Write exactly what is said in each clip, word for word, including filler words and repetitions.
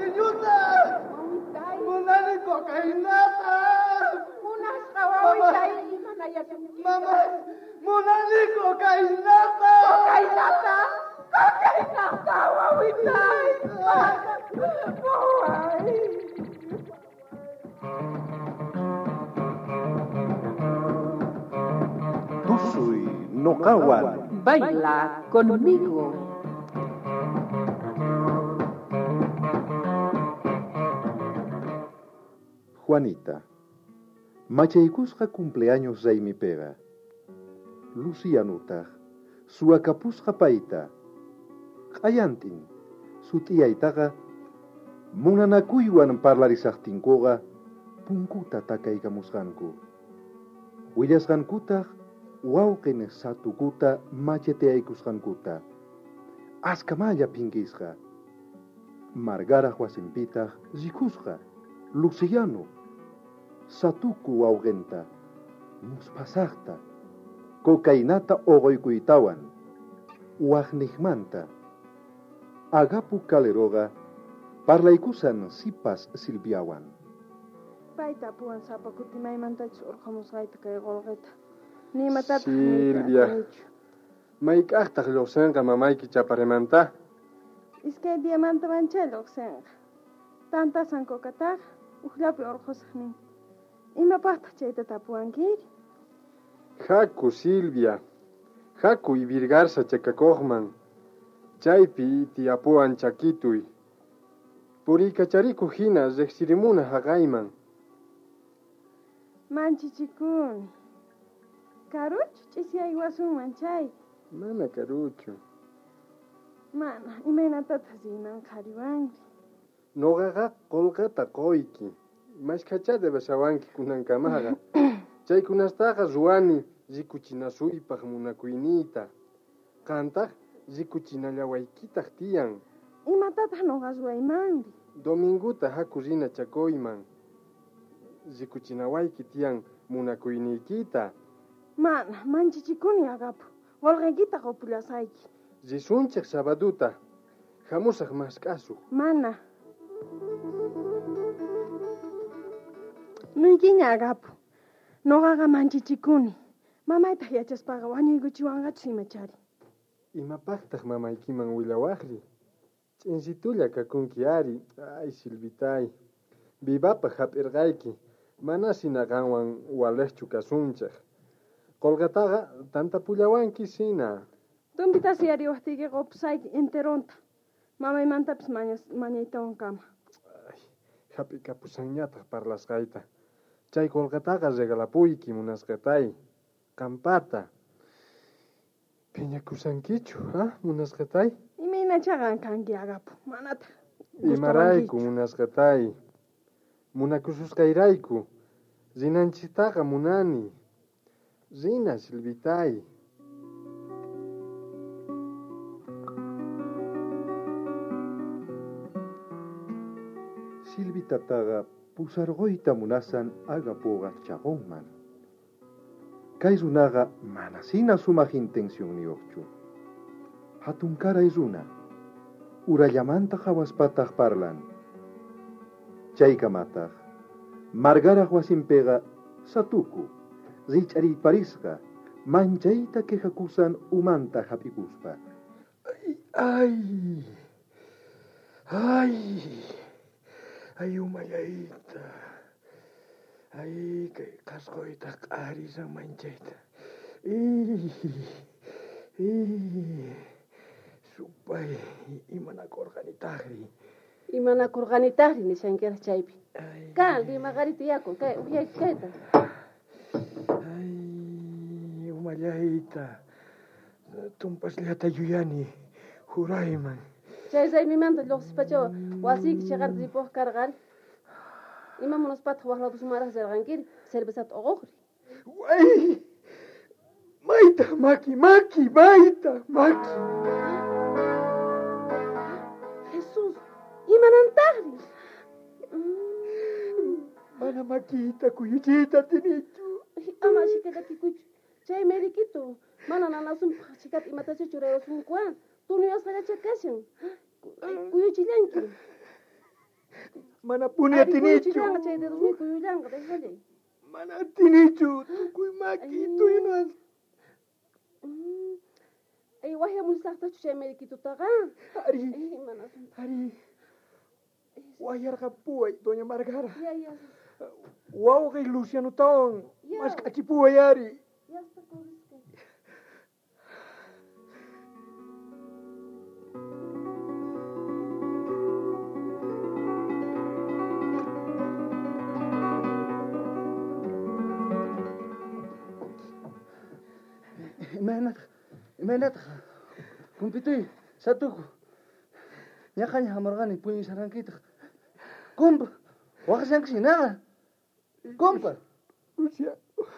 niñuta. Munani cocainata. Munasqa wawitay imanayasum. Mamá, munani cocainata. Cocainata. Cocainata wawitay. Buhay. Tussuy Nokawan. Baila conmigo. Juanita. Machaykusqa cumpleaños zaymi pega. Lucianuta. Suakapusqa payta. Qayantin. Sutiyaytaqa munanakuywan parlarisaqtinkuqa punkuta takaykamusqanku. Willasqankutaq wawqin satukuta macheteaykusqankuta. Askamaya pinkisqa. Margaraq wasinpitaq rikusqa. Luciano. Satuku wawqinta. Muspasaqta. Cocainata oqoykuytawan. Waqniqmanta. Agapu kaleroqa parlaykusan sipas Silviawan. Payta puan sapa kutimaymantachus urqamusqayta kay qolqita. Nimatata Silvia. Mayk'aqtaq lluqsinqa mamayki chaparimanta? Iskay diamanta manchay lluqsinqa. Tantasan kokataqa uqllapi urqusaqnin. Imapaqtaq chayta tapuwankiri? Haku Silvia. Haku ibirgarsa chakakuqman. Chaypi tiapuan chakituy. Puriykachariku hina riqsirimuna haqayman. Manchichikuni. Karuchu ch'isiyay wasunman chay. Mana karuchu. Mana, imaynatataq riman qhariwanki. Noqaqa qolqata qoyki. Mashkachata basawanki kunankamaqa. Chaykunastaqa ruwani rikuchinasuypaq munakuyniyta. Qantaq rikuchinallawaykitaq tiyan. Imatataq nuqa ruwaymanri? Dominguta haku rina chakuyman. Rikuchinawayki tiyan munakuyniykita. Mana, manchichikuni agapu. Qolqaykita qupullasayki. Risunchik sabaduta. Hamusaq mask'asu. Mana. Nuykiña agapu. Nuqaqa manchichikuni. Mamaytaq yachaspaqa wañuykuchiwanqachu imachari. Imapaqtaq mamaykiman willawaqri. Ch'insitulla kakunki ari. Ay, Silvitay. Vivapaq hap'irqayki. Mana sina qanwan waleqchu kasunchaq. Qolqataqa tantapullawanki sina. Tumpitasi yariwaqtiyki qupusayki enteronta. Mamaymantapis mañaytawan kama. Ay, hap'i kapusanñataq parlasqayta. Chay qolqataqa regalapuyki munasqatay. Kampata. Piñakusankichu, ha, munasqatay? Imaynachaqa kanki agapu. Manata. Imarayku munasqatay. Munakususqayrayku. Rinanchiktaqa munani. Rina, Silvitay. Silvitataqa pusarquyta munasan agapuqa chaqonman. Kay runaqa mana sina sumaq intensionniyuqchu. Hatunkaray runa. Urallamanta hawaspataq parlan. Chaykamataq Margaraq wasinpiqa satuku rich'ariparisqa manchayta quejakusan umanta hap'ikuspa. Ay, ay, ay, umallayta. Ay, kay qasquyta q'arisan manchayta. Ih, ih, supay, imanakurqanitaqri. Imanakurqanitaqri nishankiraq chaypi. Kan, rimaqarita yakun, kay uyay kayta. Ay, umallayta. Tumpasllata yuyani, hurayman. Chay saymimanta lluqsispachaw wasiyki chiqanta ripuq karqan. Ima munaspataq waqlatu sumaraq rirqankiri, cervezata uquqri. Ay, mayta, maki, maki, mayta, maki. Jesus, imanantaqri. Mana makita kuyuchita tinichu. Ama shikata kikuchu. Chay merikitu. Mana nanasun shikata imatacha churayusunkuan. Tunuyasqacha kashan. Kuyuchillanki. Mana punya tinichu. Chilanga chay dedos mi kuyulanga déjale. Mana tinichu. Tukuy maki tuyunas. Ay wahya mulsaqta chuchay mediquito taga. Ari. Ay mana santa. Ari. Wayar kapuay doña Margara. Ya ya. Wow kay Luciano taon. Ya. Mas kachipuay ari. Ya está corrisque. Imaynat, imaynat, kumpitoy, satuko. Nyakanya hamargani puñi sarankita. Kumpa, wakasank sinaga. Kumpa. Lucia.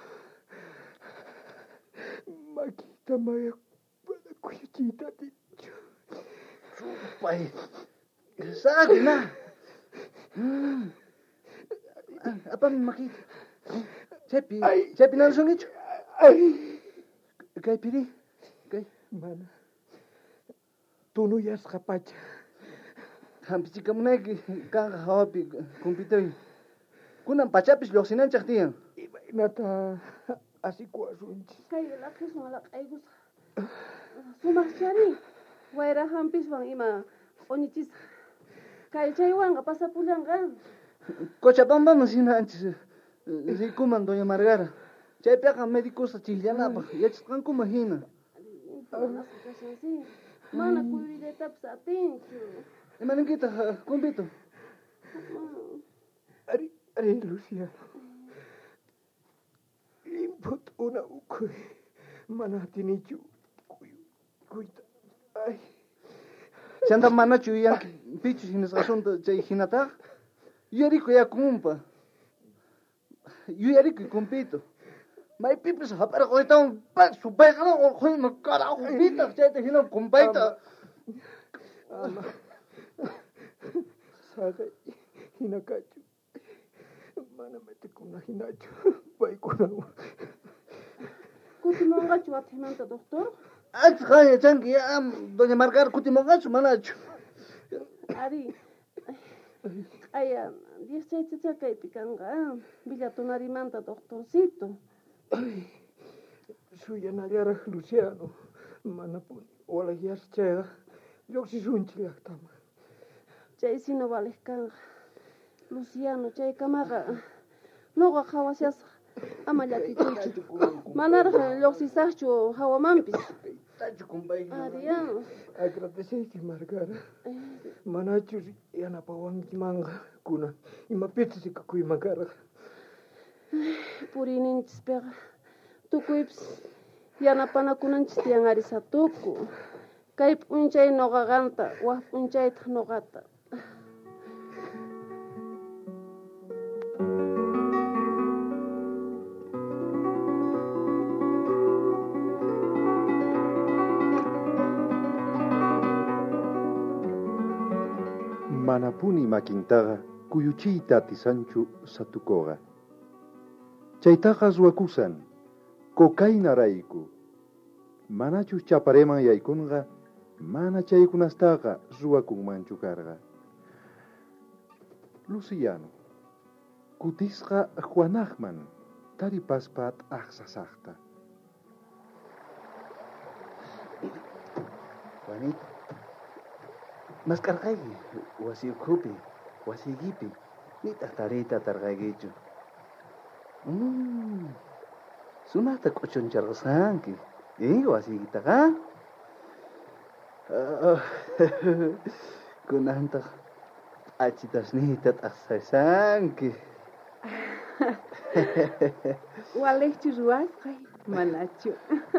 Makita maya pada kuyachita ticho. Supay. Sagi na. Hmm. Apa makita? Cepi, cepi nansong icho. Ay. Kay piri, kay. Mana. Tunu yas kapacha. Hampichi kamunay kang hawapi kumpitoy. Kunang pachapis loksinan chaktiyan. Iba inata así kuasunchi. Kay la que son la kay gus. Sumachari. Waira hampis wang ima onichis. Kay chay wang pasa pulanga. Cochabamba masina antes. Rikuman doña Margara. Chay pega médicos a chillanapa. Yachis kan kumahina. Mana cuide taps atencho. Imanin kita kumpito. Ari, ari Lucia. Imput una ukuy. Mana tinichu. Kuy, kuita. Ay. Santa mana chuyan pichu hinas asunto chay hinata. Yuriko ya kumpa. Yuriko kumpito. May pipis hapar ko itong pag subay ka na ko magkara ko bita chay te hinang kumpaita. Ama. Saga hinakachu. Mana mete kuna hinachu. Bai kuna. Kutimonga chuat himanta doctor. Ach kaya changi am doña Margara kutimonga chu manachu. Ari. Aya, diez chay tsa kay pikanga. Villa tonarimanta doctorcito. Ay. Suya nagara Luciano. Mana pun. Wala yas chega. Yoksi sunchilak tama. Chay sino valescanga. Luciano, chay kamaga. Noga hawasias amayaki chuchi. Manarja yoksi sachu hawamampis. Tachu kumpay. Aria. Agradecete Margara. Manachu yana pawangi manga kuna. Ima pitsi kakuy Margara. Purinin tispega. Tukuips yana panakunanchis tiangari satuku. Kayp unchay nogaganta, wah unchay nogata. Manapuni makintaga kuyuchita tisanchu satukoga. Chaytaqa ruwakusan, kokayna rayku. Manachu chapareman yaykunga, mana chaykunastaqa ruwakunmanchu karga. Luciano, kutisqa Juanahman, taripaspat aqsasaqta. Juanito. Mas karqayki wasi ukhupi, wasikipi, nitaq tarita tarqaykichu. Mm. Sumaqta k'uchuncharqusqanki. Eh, wasiykitaqa. Ah, kunantaq achitasnita t'aqsaysanki. Walejchu ruwasqay, manachu.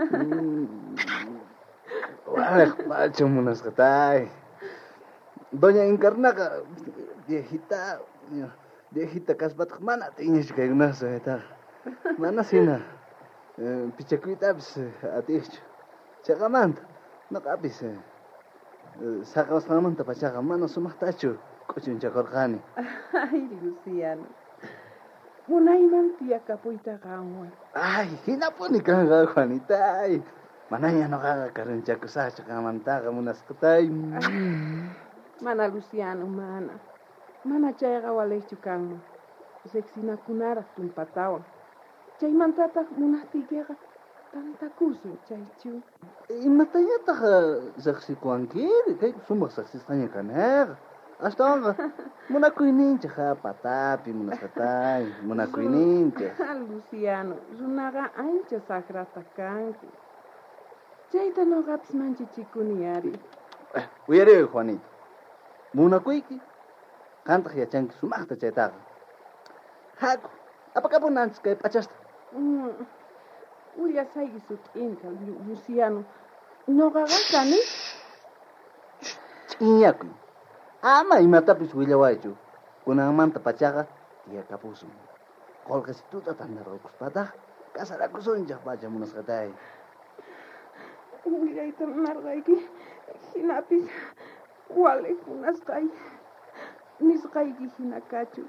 Walej machu munasqatay. Doña Encarnaqa viejita, viejita kasbataq mana tiñichu kaykunasqa eta. Mana sina pichakuytapis atiychu. Chaqamanta naqapis saqawasqamanta pachaqa mana sumaqtachu k'uchunchakurqani. Ay, Luciano. Munayman tiyakapuyta qanwan. Ay, hinapuni kanqa Juanitay. Manaya nuqaqa karunchakusaqchu qamantaqa munasqatay. Mana Luciano, mana. Mana chayqa walehchu kanman. Riqsinakunaraq tumpatawan. Chaymantataq munaptiykiqa tantakusun chaychu. Imatayataq riqsikuwankiri kay sumaq riqsisqaña kanaqa. Ashtawanqa munakuyninchaq patapi munasqatay munakuyninchaq. Luciano, runaqa ancha saqrata kanki. Chayta nuqapis manchichikuni ari. Uyariy Juanito. Munakuyki qantaq yachanki sumaqta chaytaqa. Haku, apakapunanchis kay p'achasta. Ullasayki sut'inta, Luciano. Nuqaqa kani? Ch'inyakuy. Ama imatapis willawaychu. Kunanmanta pachaqa tiyakapusun. Qolqasituta tandarqaykuspataq kasarakusunchaq pacha munasqatay. Willayta munarqayki hinapis wale munasqay nisqayki hina kachu.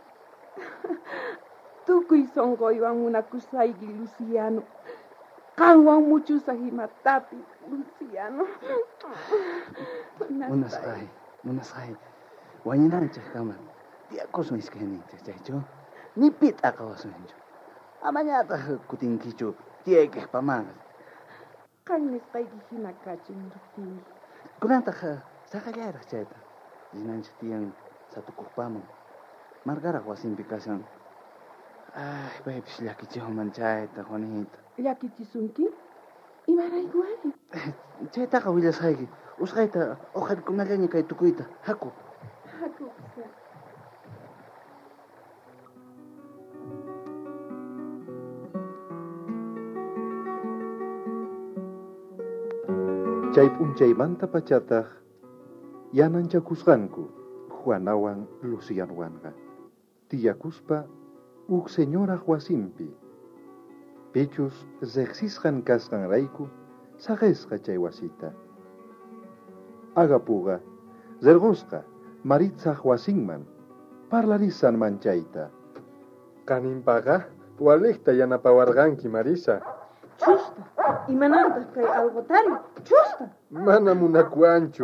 Tukuy sonqoywan munakusayki Luciano. Qanwan muchusaq imatapi Luciano. Munasqay, munasqay. Wañinanchaq kama tiyakusun iskayninchaq chaychu. Ni pita qawasunchu. Amañataq kutinkichu tiyaykiq pamanqa. Qan nisqayki hina kachu niruptini. Kunantaq saqallayraq chayta. Hinanchaq tiyan satukuqpaman. Margaraq wasinpi kashan. Ay, paypis llakichihunman chayta, Juanita. Llakichisunki? Imarayku ari? Chaytaqa willasqayki. Usqayta uqharikunallaña kay tukuyta. Haku. Haku. Chay p'unchaymanta pachataq yananchakusqanku Juanawan Lucianuwanqa. Tiyakuspa uk señoraq wasinpi. Pichus riqsisqan kasqanrayku saqisqa chay wasita. Agapuqa zerqusqa Maritsaq wasinman parlarisan manchayta. Kaninpaqa waliqta yanapawarqanki Marisa. Chusta, imanantaq kay alqotari, chusta. Mana munakuanchu.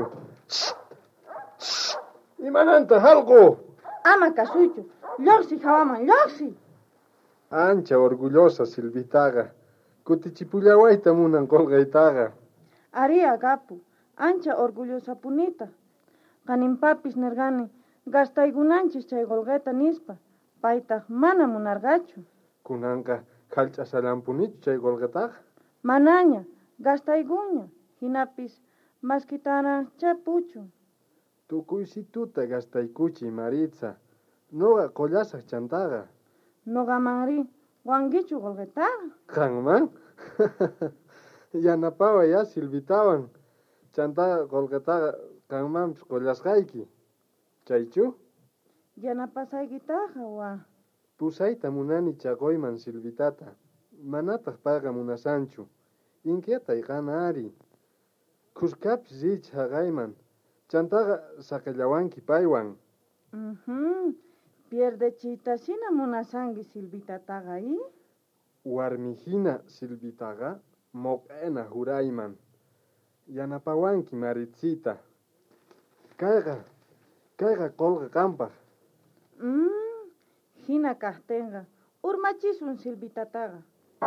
Imanantaq alqu. Ama kasuychu, lluqsi hawaman, lluqsi. Ancha orgullosa Silvitaqa. Kutichipulawayta munan qolqaytaqa. Ari agapu, ancha orgullosa punita. Qaninpapis nirqani, gastaykunanchis chay qolqayta nispa. Paytaq mana munarqachu. Kunanqa kallch'asalampunichu chay qolqataqa? Manaña, gastaykuña. Hinapis maskitaran chapuchu. Tukuysituta gastaykuchiy Maritza. Nuqa qollasaq chantaqa. Nuqamanri wankichu qolqaytaqa. Qanman? Yanapawa ya Silvitawan. Chantaqa qolqataqa qanmanpis qollasqayki. Chaychu? Yanapasaykitaqa wa. Pusayta munani chaqoyman Silvitata. Manataq payqa munasanchu. Inquietay qanari. Kuskapis rich haqayman. Chantaqa saqallawanki paywan. Mhm. Pierdechitashina munasanki Silvitataqa i? Warmihina Silvitaqa moq'ena hurayman. Yanapawanki Maritzita. Kayqa, kayqa qolqa qampaq. Mm, hina kaqtinqa urmachisun Silvitataqa.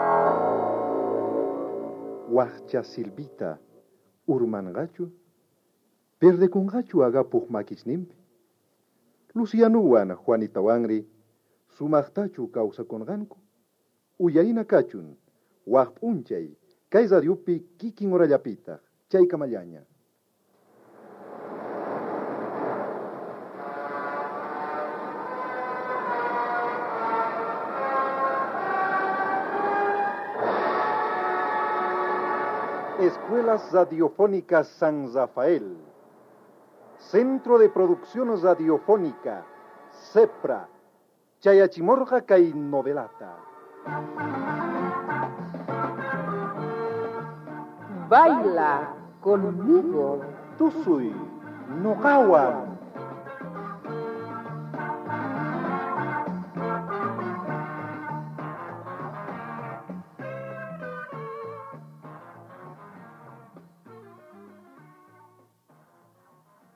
Waqcha Silvita urmanqachu perdekunqachu agapuq makisninpi. Lucianuwan Juanitawanri sumaqtachu kawsakunqanku. Uyayna kachun waq p'unchay kay radiupi kikin horallapitaq chaykamallaña. Escuelas Radiofónicas San Rafael. Centro de Producción Radiofónica, CEPRA, Chayachimorqa kay novelata. Baila conmigo. Tusuy, noqawan.